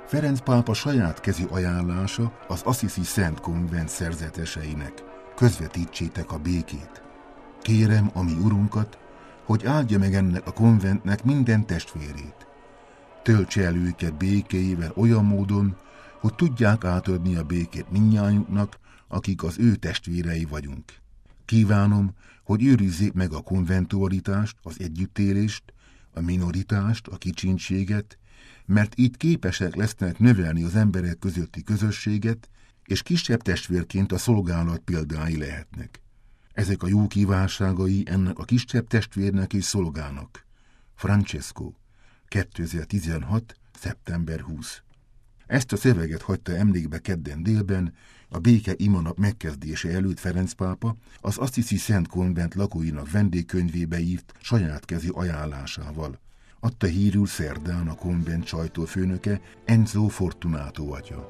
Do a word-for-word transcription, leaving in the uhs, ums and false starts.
Ferenc pápa saját kezű ajánlása az Assisi Szent Konvent szerzeteseinek: közvetítsétek a békét. Kérem a mi Urunkat, hogy áldja meg ennek a konventnek minden testvérét. Töltse el őket békéjével olyan módon, hogy tudják átadni a békét mindnyájunknak, akik az ő testvérei vagyunk. Kívánom, hogy őrizzék meg a konventualitást, az együttélést, a minoritást, a kicsinséget, mert így képesek lesznek növelni az emberek közötti közösséget, és kisebb testvérként a szolgálat példái lehetnek. Ezek a jó kívánságai ennek a kisebb testvérnek és szolgának. Francesco, kétezer-tizenhat. szeptember huszadika. Ezt a szöveget hagyta emlékbe kedden délben, a béke imanap megkezdése előtt Ferenc pápa az Assisi Szent Konvent lakóinak vendégkönyvébe írt saját kezű ajánlásával. Adta hírül szerdán a konvent sajtófőnöke, Enzo Fortunato atya.